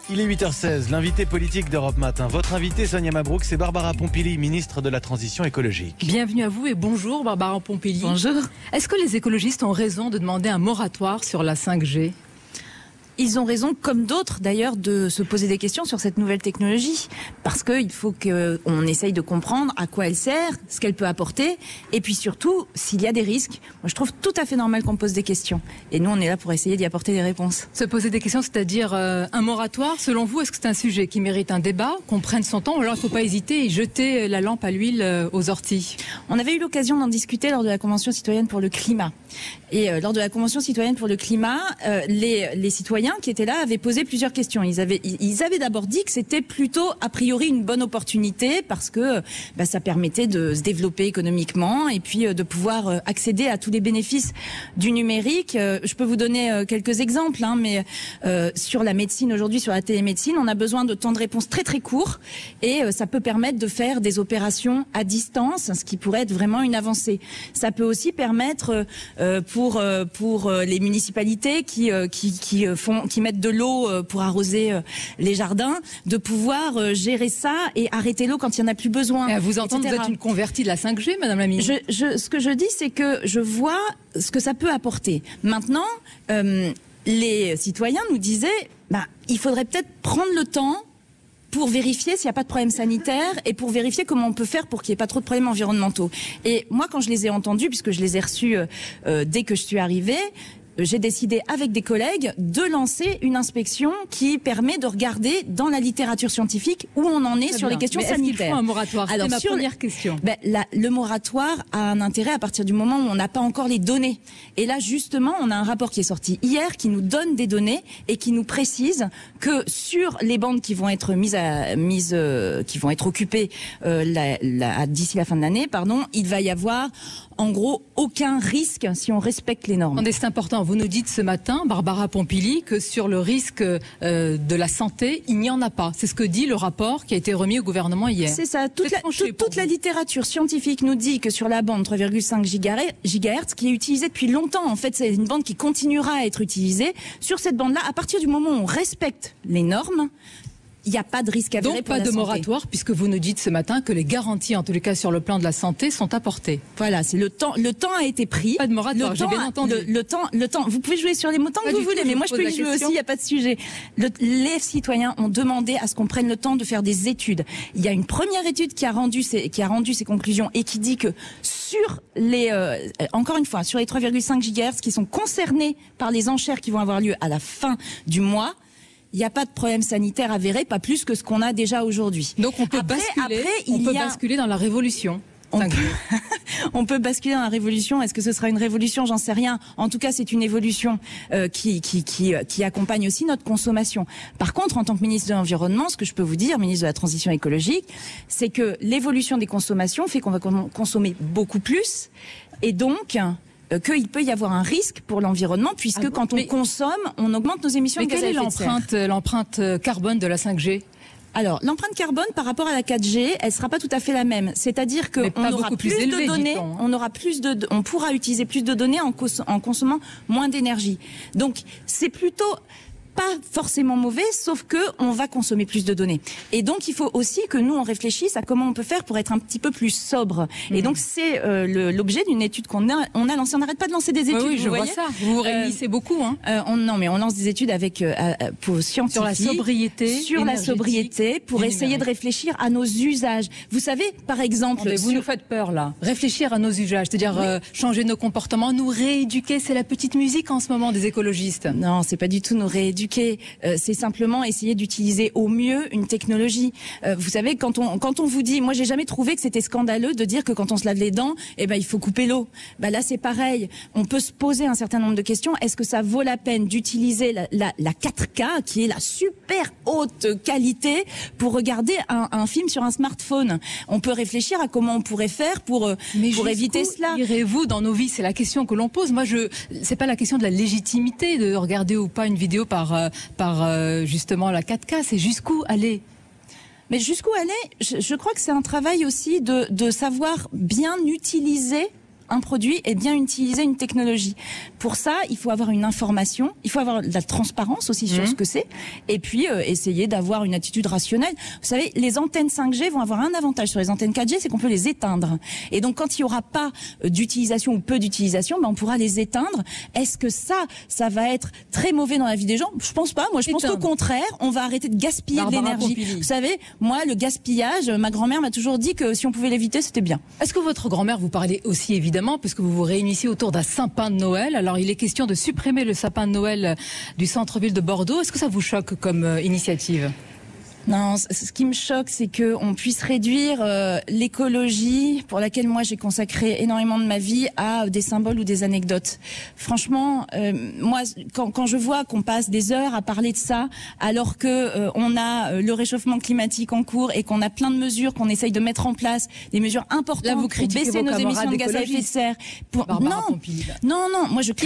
Il est 8h16, l'invité politique d'Europe Matin. Votre invité, Sonia Mabrouk, c'est Barbara Pompili, ministre de la Transition écologique. Bienvenue à vous et bonjour Barbara Pompili. Bonjour. Est-ce que les écologistes ont raison de demander un moratoire sur la 5G ? Ils ont raison, comme d'autres d'ailleurs, de se poser des questions sur cette nouvelle technologie. Parce qu'il faut qu'on essaye de comprendre à quoi elle sert, ce qu'elle peut apporter, et puis surtout, s'il y a des risques. Moi, je trouve tout à fait normal qu'on pose des questions. Et nous, on est là pour essayer d'y apporter des réponses. Se poser des questions, c'est-à-dire un moratoire, selon vous, est-ce que c'est un sujet qui mérite un débat, qu'on prenne son temps, ou alors il ne faut pas hésiter et jeter la lampe à l'huile aux orties ? On avait eu l'occasion d'en discuter lors de la Convention citoyenne pour le climat. Et lors de la Convention citoyenne pour le climat, les citoyens qui étaient là avaient posé plusieurs questions. Ils avaient d'abord dit que c'était plutôt a priori une bonne opportunité parce que ça permettait de se développer économiquement et puis de pouvoir accéder à tous les bénéfices du numérique. Je peux vous donner quelques exemples, mais sur la médecine aujourd'hui, sur la télémédecine, on a besoin de temps de réponse très très courts et ça peut permettre de faire des opérations à distance, ce qui pourrait être vraiment une avancée. Ça peut aussi permettre pour les municipalités qui mettent de l'eau pour arroser les jardins, de pouvoir gérer ça et arrêter l'eau quand il n'y en a plus besoin. Et à vous entendre, vous êtes une convertie de la 5G, Madame la Ministre. Ce que je dis, c'est que je vois ce que ça peut apporter. Maintenant, les citoyens nous disaient, il faudrait peut-être prendre le temps pour vérifier s'il n'y a pas de problème sanitaire et pour vérifier comment on peut faire pour qu'il n'y ait pas trop de problèmes environnementaux. Et moi, quand je les ai entendus, puisque je les ai reçus dès que je suis arrivée, j'ai décidé avec des collègues de lancer une inspection qui permet de regarder dans la littérature scientifique où on en est sur les questions sanitaires. Est-ce qu'il faut un moratoire ? C'est ma première question. Le moratoire a un intérêt à partir du moment où on n'a pas encore les données. Et là, justement, on a un rapport qui est sorti hier qui nous donne des données et qui nous précise que sur les bandes qui vont être qui vont être occupées d'ici la fin de l'année, il va y avoir en gros aucun risque si on respecte les normes. C'est important. Vous nous dites ce matin, Barbara Pompili, que sur le risque de la santé, il n'y en a pas. C'est ce que dit le rapport qui a été remis au gouvernement hier. C'est ça. Toute la littérature scientifique nous dit que sur la bande 3,5 GHz, qui est utilisée depuis longtemps, en fait, c'est une bande qui continuera à être utilisée. Sur cette bande-là, à partir du moment où on respecte les normes, il n'y a pas de risque avéré pour la santé. Donc pas de moratoire, puisque vous nous dites ce matin que les garanties, en tous les cas sur le plan de la santé, sont apportées. Voilà, c'est le temps a été pris. Pas de moratoire, j'ai bien entendu. Le temps. Vous pouvez jouer sur les mots tant que vous voulez, mais moi je peux y jouer aussi, il n'y a pas de sujet. Les citoyens ont demandé à ce qu'on prenne le temps de faire des études. Il y a une première étude qui a rendu ses conclusions et qui dit que sur encore une fois, sur les 3,5 GHz qui sont concernés par les enchères qui vont avoir lieu à la fin du mois, il n'y a pas de problème sanitaire avéré, pas plus que ce qu'on a déjà aujourd'hui. Donc on peut basculer dans la révolution. On peut basculer dans la révolution. Est-ce que ce sera une révolution ? J'en sais rien. En tout cas, c'est une évolution qui accompagne aussi notre consommation. Par contre, en tant que ministre de l'Environnement, ce que je peux vous dire, ministre de la Transition écologique, c'est que l'évolution des consommations fait qu'on va consommer beaucoup plus et donc qu'il peut y avoir un risque pour l'environnement puisque quand on consomme, on augmente nos émissions de gaz à effet de serre. Mais quelle est l'empreinte carbone de la 5G ? Alors, l'empreinte carbone par rapport à la 4G, elle sera pas tout à fait la même. C'est-à-dire que on pourra utiliser plus de données en consommant moins d'énergie. Donc, c'est plutôt pas forcément mauvais, sauf que on va consommer plus de données. Et donc, il faut aussi que nous, on réfléchisse à comment on peut faire pour être un petit peu plus sobre. Et donc, c'est l'objet d'une étude qu'on a lancée. On n'arrête pas de lancer des études. Oui, je vois ça. Vous vous réunissez beaucoup, mais on lance des études pour scientifiques. Sur la sobriété pour essayer de réfléchir à nos usages. Vous savez, par exemple... Vous nous faites peur, là. Réfléchir à nos usages, c'est-à-dire changer nos comportements, nous rééduquer. C'est la petite musique en ce moment des écologistes. Non, c'est pas du tout nous rééduquer. C'est simplement essayer d'utiliser au mieux une technologie. Vous savez, quand on vous dit, moi j'ai jamais trouvé que c'était scandaleux de dire que quand on se lave les dents, il faut couper l'eau. Là c'est pareil. On peut se poser un certain nombre de questions. Est-ce que ça vaut la peine d'utiliser la 4K, qui est la super haute qualité, pour regarder un film sur un smartphone? On peut réfléchir à comment on pourrait faire pour éviter cela. Irez-vous dans nos vies? C'est la question que l'on pose. Moi, c'est pas la question de la légitimité de regarder ou pas une vidéo par justement la 4K, c'est jusqu'où aller. Mais jusqu'où aller, je crois que c'est un travail aussi de savoir bien utiliser un produit et bien utiliser une technologie. Pour ça, il faut avoir une information, il faut avoir de la transparence aussi sur ce que c'est, et puis essayer d'avoir une attitude rationnelle. Vous savez, les antennes 5G vont avoir un avantage sur les antennes 4G, c'est qu'on peut les éteindre. Et donc, quand il n'y aura pas d'utilisation ou peu d'utilisation, on pourra les éteindre. Est-ce que ça va être très mauvais dans la vie des gens? Je pense pas. Moi, je pense qu'au contraire, on va arrêter de gaspiller de l'énergie. Vous savez, moi, le gaspillage, ma grand-mère m'a toujours dit que si on pouvait l'éviter, c'était bien. Est-ce que votre grand-mère vous parlait aussi, évidemment, puisque vous vous réunissez autour d'un sapin de Noël? Alors, il est question de supprimer le sapin de Noël du centre-ville de Bordeaux. Est-ce que ça vous choque comme initiative? Non, ce qui me choque, c'est qu'on puisse réduire l'écologie, pour laquelle moi j'ai consacré énormément de ma vie, à des symboles ou des anecdotes. Franchement, moi, quand je vois qu'on passe des heures à parler de ça, alors que on a le réchauffement climatique en cours et qu'on a plein de mesures qu'on essaye de mettre en place, des mesures importantes là, vous pour baisser nos émissions de gaz à effet de serre. Non, moi je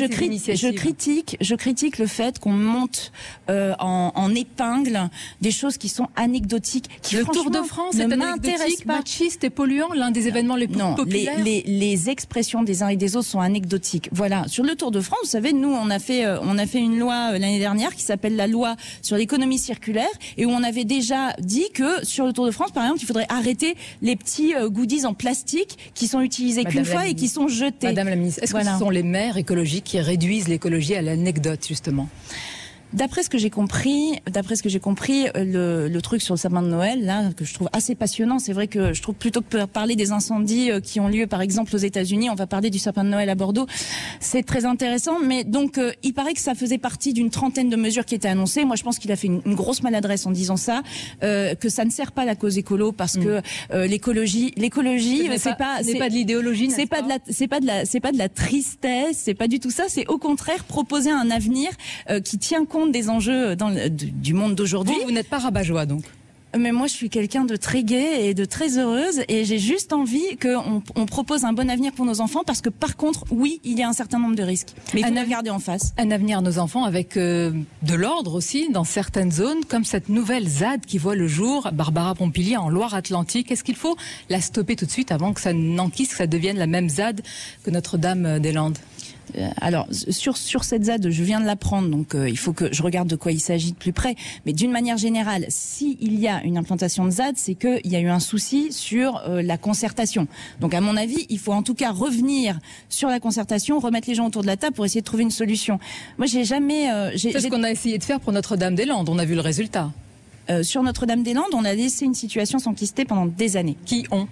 critique le fait qu'on monte en épingle des choses qui sont anecdotiques, qui le Tour de France est anecdotique, machiste et polluant, l'un des événements les plus populaires. Les expressions des uns et des autres sont anecdotiques. Voilà, sur le Tour de France, vous savez, nous on a fait une loi l'année dernière qui s'appelle la loi sur l'économie circulaire, et où on avait déjà dit que sur le Tour de France, par exemple, il faudrait arrêter les petits goodies en plastique qui sont utilisés qu'une fois et qui sont jetés. Madame la ministre, est-ce que ce sont les maires écologiques qui réduisent l'écologie à l'anecdote, justement? D'après ce que j'ai compris, le truc sur le sapin de Noël, là, que je trouve assez passionnant, c'est vrai que je trouve plutôt que parler des incendies qui ont lieu, par exemple, aux États-Unis, on va parler du sapin de Noël à Bordeaux. C'est très intéressant, mais donc, il paraît que ça faisait partie d'une trentaine de mesures qui étaient annoncées. Moi, je pense qu'il a fait une grosse maladresse en disant ça, que ça ne sert pas la cause écolo, parce que l'écologie, c'est pas de l'idéologie, c'est pas de la tristesse, c'est pas du tout ça. C'est au contraire proposer un avenir qui tient compte des enjeux du monde d'aujourd'hui. Vous n'êtes pas rabat-joie, donc? Mais moi, je suis quelqu'un de très gai et de très heureuse, et j'ai juste envie qu'on propose un bon avenir pour nos enfants, parce que par contre, oui, il y a un certain nombre de risques. Mais il faut les regarder en face. Un avenir à nos enfants avec de l'ordre aussi dans certaines zones, comme cette nouvelle ZAD qui voit le jour, Barbara Pompili, en Loire-Atlantique. Est-ce qu'il faut la stopper tout de suite avant que ça n'enquisse, que ça devienne la même ZAD que Notre-Dame-des-Landes? Alors, sur cette ZAD, je viens de l'apprendre, donc il faut que je regarde de quoi il s'agit de plus près. Mais d'une manière générale, s'il y a une implantation de ZAD, c'est qu'il y a eu un souci sur la concertation. Donc, à mon avis, il faut en tout cas revenir sur la concertation, remettre les gens autour de la table pour essayer de trouver une solution. Moi, j'ai jamais... c'est ce qu'on a essayé de faire pour Notre-Dame-des-Landes, on a vu le résultat. Sur Notre-Dame-des-Landes, on a laissé une situation s'enquister pendant des années. Qui ont?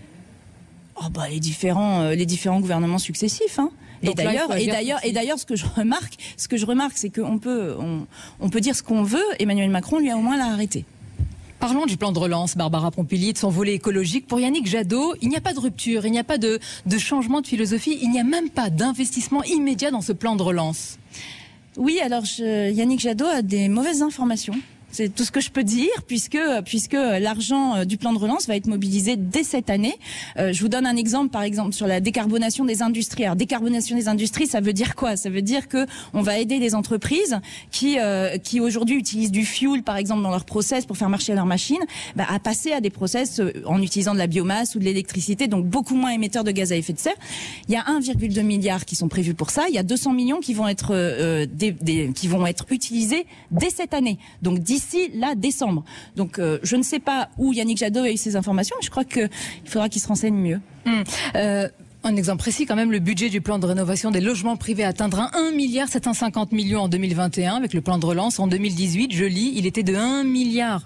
Les différents gouvernements successifs, hein. Et d'ailleurs, ce que je remarque, c'est qu'on peut dire ce qu'on veut. Emmanuel Macron, lui, a au moins l'a arrêté. Parlons du plan de relance, Barbara Pompili, de son volet écologique. Pour Yannick Jadot, il n'y a pas de rupture, il n'y a pas de changement de philosophie, il n'y a même pas d'investissement immédiat dans ce plan de relance. Oui, alors Yannick Jadot a des mauvaises informations. C'est tout ce que je peux dire, puisque l'argent du plan de relance va être mobilisé dès cette année. Je vous donne un exemple, par exemple, sur la décarbonation des industries. Alors, décarbonation des industries, ça veut dire quoi? Ça veut dire que on va aider les entreprises qui aujourd'hui utilisent du fuel, par exemple, dans leur process pour faire marcher leurs machines, à passer à des process en utilisant de la biomasse ou de l'électricité, donc beaucoup moins émetteurs de gaz à effet de serre. Il y a 1,2 milliard qui sont prévus pour ça. Il y a 200 millions qui vont être utilisés dès cette année. Donc d'ici décembre. Donc je ne sais pas où Yannick Jadot a eu ces informations, mais je crois qu'il faudra qu'il se renseigne mieux. Un exemple précis quand même, le budget du plan de rénovation des logements privés atteindra 1,750 milliard en 2021 avec le plan de relance. En 2018, je lis, il était de 1 milliard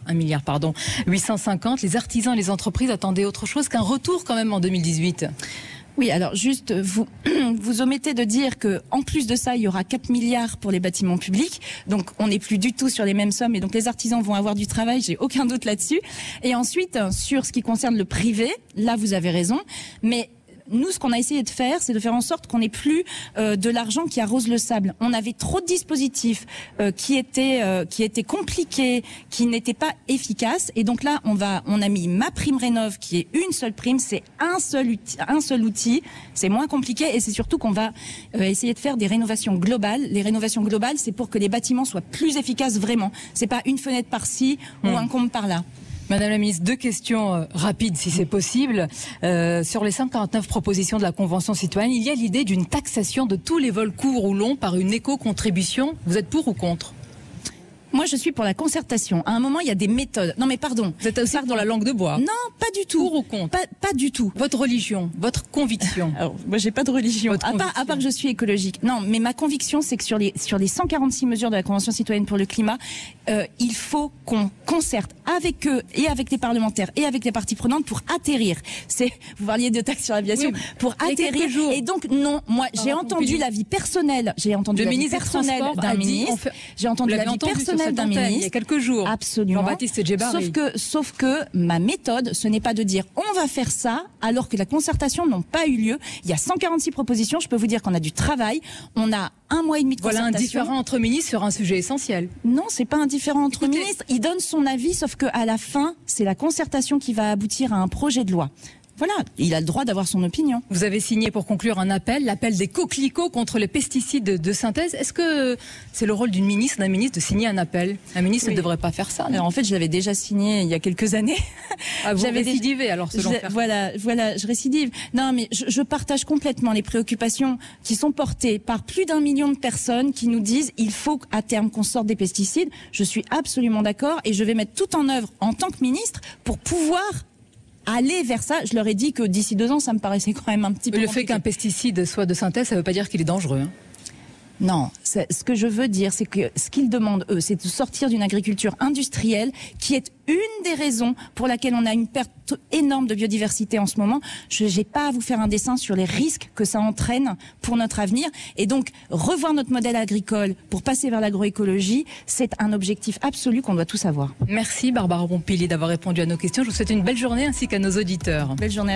850. Les artisans et les entreprises attendaient autre chose qu'un retour quand même en 2018. Oui, alors juste, vous omettez de dire que en plus de ça, il y aura 4 milliards pour les bâtiments publics. Donc, on n'est plus du tout sur les mêmes sommes. Et donc, les artisans vont avoir du travail. J'ai aucun doute là-dessus. Et ensuite, sur ce qui concerne le privé, là, vous avez raison. Mais nous, ce qu'on a essayé de faire, c'est de faire en sorte qu'on n'ait plus de l'argent qui arrose le sable. On avait trop de dispositifs qui étaient compliqués, qui n'étaient pas efficaces. Et donc là, on a mis MaPrimeRénov', qui est une seule prime, c'est un seul outil. C'est moins compliqué et c'est surtout qu'on va essayer de faire des rénovations globales. Les rénovations globales, c'est pour que les bâtiments soient plus efficaces vraiment. C'est pas une fenêtre par-ci ou un comble par-là. Madame la ministre, 2 questions rapides si c'est possible. Sur les 149 propositions de la Convention citoyenne, il y a l'idée d'une taxation de tous les vols courts ou longs par une éco-contribution. Vous êtes pour ou contre ? Moi, je suis pour la concertation. À un moment, il y a des méthodes. Non, mais pardon. Vous êtes aussi dans la langue de bois ? Non, pas du tout. Pour ou contre ? Pas du tout. Votre religion, votre conviction ? Alors, moi, j'ai pas de religion. À part que je suis écologique. Non, mais ma conviction, c'est que sur les 146 mesures de la Convention citoyenne pour le climat, il faut qu'on concerte avec eux et avec les parlementaires et avec les parties prenantes pour atterrir. Vous parliez de taxes sur l'aviation, oui, pour atterrir. Et donc, non, moi, j'ai entendu l'avis personnel. J'ai entendu l'avis personnel d'un ministre. J'ai entendu l'avis personnel d'un ministre. Il y a quelques jours. Absolument. Jean-Baptiste Djebbari. Sauf que ma méthode, ce n'est pas de dire on va faire ça alors que la concertation n'a pas eu lieu. Il y a 146 propositions. Je peux vous dire qu'on a du travail. On a 1 mois et demi de concertation. Voilà un différend entre ministres sur un sujet essentiel. Non, c'est pas un différend entre ministres. Il donne son avis, sauf qu'à la fin, c'est la concertation qui va aboutir à un projet de loi. Voilà, il a le droit d'avoir son opinion. Vous avez signé pour conclure un appel, l'appel des coquelicots contre les pesticides de synthèse. Est-ce que c'est le rôle d'un ministre de signer un appel ? Un ministre ne devrait pas faire ça. Alors, en fait, je l'avais déjà signé il y a quelques années. Ah, vous récidivez alors selon Voilà, je récidive. Non, mais je partage complètement les préoccupations qui sont portées par plus d'1 million de personnes qui nous disent il faut à terme qu'on sorte des pesticides. Je suis absolument d'accord et je vais mettre tout en œuvre en tant que ministre pour pouvoir aller vers ça. Je leur ai dit que d'ici 2 ans, ça me paraissait quand même un petit peu compliqué. Le fait qu'un pesticide soit de synthèse, ça ne veut pas dire qu'il est dangereux. Non, ce que je veux dire, c'est que ce qu'ils demandent, eux, c'est de sortir d'une agriculture industrielle qui est une des raisons pour laquelle on a une perte énorme de biodiversité en ce moment. Je n'ai pas à vous faire un dessin sur les risques que ça entraîne pour notre avenir. Et donc, revoir notre modèle agricole pour passer vers l'agroécologie, c'est un objectif absolu qu'on doit tous avoir. Merci Barbara Pompili d'avoir répondu à nos questions. Je vous souhaite une belle journée ainsi qu'à nos auditeurs. Belle journée.